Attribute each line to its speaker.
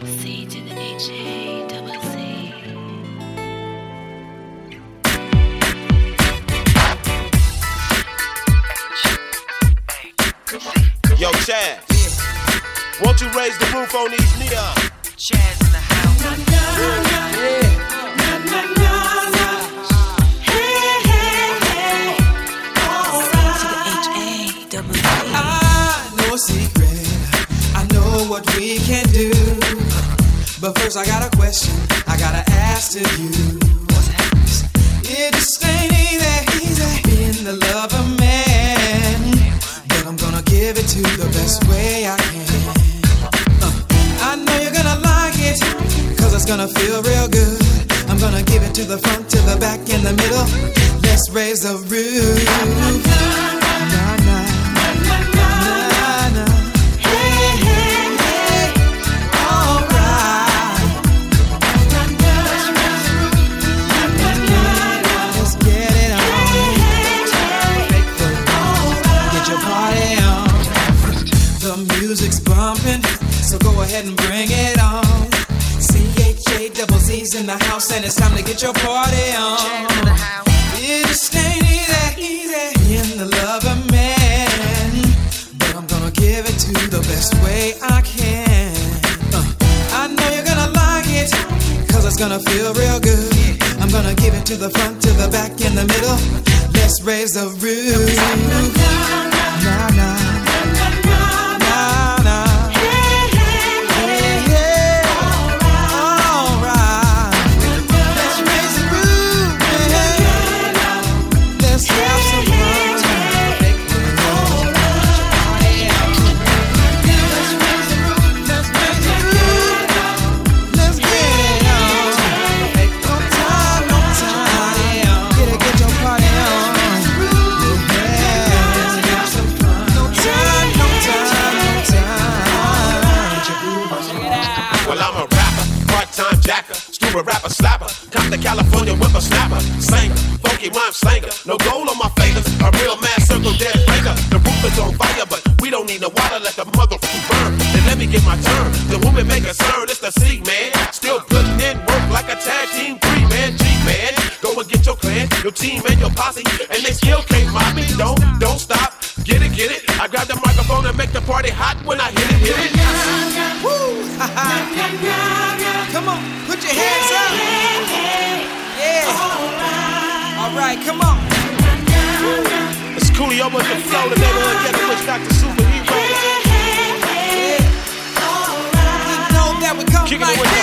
Speaker 1: C to the H-A double C.
Speaker 2: Yo, Chaz, won't you raise the roof on these neon?
Speaker 3: Chaz in the house.
Speaker 4: I know a secret, I know what we can do. But first I got a question I gotta ask to you. It just ain't easy being the love of man, but I'm gonna give it to the best way I can. I know you're gonna like it, cause it's gonna feel real good. I'm gonna give it to the front, to the back, in the middle. Let's raise the roof. Nah, nah. Music's bumping, so go ahead and bring it on. C-H-A-double-Z's in the house, and it's time to get your party on. It just ain't easy being the lover man, but I'm gonna give it to the best way I can. I know you're gonna like it, cause it's gonna feel real good. I'm gonna give it to the front, to the back, in the middle. Let's raise the roof. Nah, nah.
Speaker 2: Rapper, slapper, come to California with a snapper, singer, funky rhyme slinger, no gold on my fingers, a real mad circle dead breaker. The roof is on fire, but we don't need no water, let the motherfucker burn. Then let me get my turn. The woman make a turn, it's the C man, still putting in work like a tag team 3-man G-man. Go and get your clan, your team and your posse, and they still can't mob me. Don't stop, get it. I grab the microphone and make the party hot when I hit it.
Speaker 4: Woo! Come on, put your hands up. Yeah. All right, come on.
Speaker 2: It's Coolio with the flow, the neighborhood getting rich, Dr. Superhero.
Speaker 4: Yeah. You know that we come like